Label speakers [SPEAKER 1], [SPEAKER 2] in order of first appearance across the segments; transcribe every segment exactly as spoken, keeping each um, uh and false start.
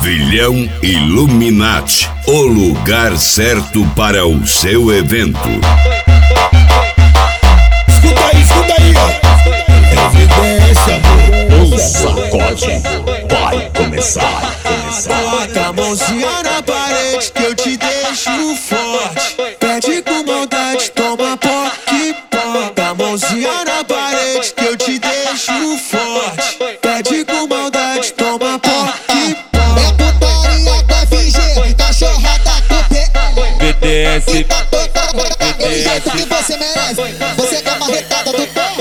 [SPEAKER 1] Pavilhão Illuminati, o lugar certo para o seu evento.
[SPEAKER 2] Escuta aí, escuta aí, evidência,
[SPEAKER 3] o sacode vai começar, começar.
[SPEAKER 4] Bota a mãozinha na parede que eu te deixo forte. Pede com maldade, toma poque, bota a mãozinha na parede que eu te deixo forte. Pede com maldade, toma poque, bota.
[SPEAKER 5] É putaria com F G, cachorrada com P L.
[SPEAKER 6] B T S,
[SPEAKER 5] E tá tocando daquele jeito que você merece. Você é a marretada do pé.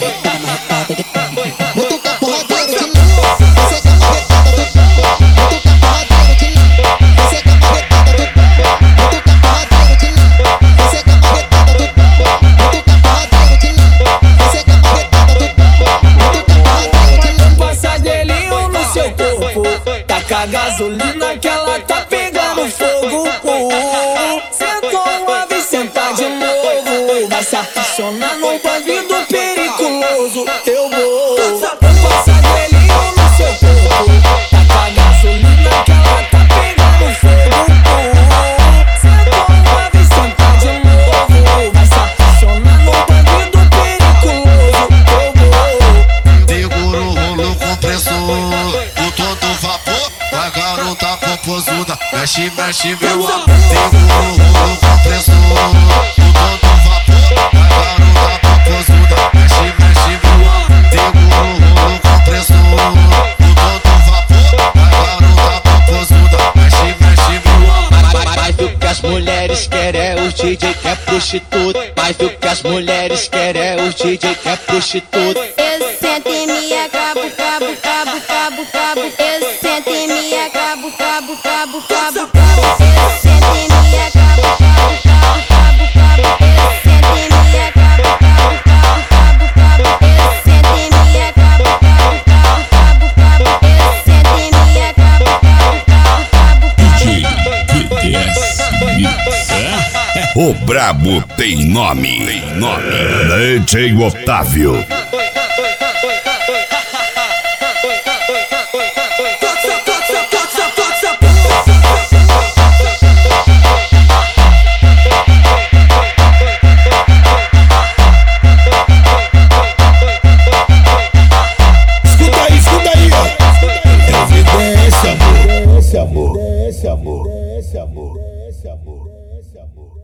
[SPEAKER 5] Mutuca porradeiro de novo. Você é a marretada do pé. Mutuca porradeiro de novo. Você é a marretada do pé. Mutuca porradeiro de novo. Você é a marretada do pé. Mutuca porradeiro de novo. Você é a marretada do pé. Mutuca porradeiro de novo.
[SPEAKER 4] Passa gelinho no seu corpo. Taca gasolina que ela tá pegando fogo. Sentou uma vez, senta de novo. Vai se apaixonar num bandido periculoso. Eu vou. Passa gelinho no seu corpo. Taca gasolina que ela tá pegando fogo. Sentou uma vez, senta de novo. Vai se apaixonar num bandido periculoso. Eu vou.
[SPEAKER 7] Segura o rolo compressor, com todo vapor. Vai garota popozuda, mexe, mexe meu amor. Segura o rolo compressor, com todo vapor. Vai garota popozuda, mexe, mexe meu amor. Segura o rolo compressor, com todo vapor. Vai garota popozuda, mexe, mexe meu amor.
[SPEAKER 6] mas o que as mulheres querem é os D J que é prostituta. Mas o que as mulheres querem é os D J que é prostituta.
[SPEAKER 8] Eu sento em minha cabo, cabo, cabo, cabo, cabo. Eu sento em minha cabo, cabo, cabo, cabo, cabo. Eu sento em minha cabo, cabo, cabo, cabo, cabo. Eu sento em minha cabo, cabo, cabo, cabo, cabo. Eu sento em minha cabo, cabo, cabo, cabo, cabo. Eu sento em minha cabo, cabo, cabo, cabo, cabo.
[SPEAKER 1] D J B T S Mix. O brabo tem nome, tem nome. D J Otávio.
[SPEAKER 2] escuta aí, escuta aí, evidência, amor, evidência, amor, evidência, amor, evidência, amor, evidência, amor.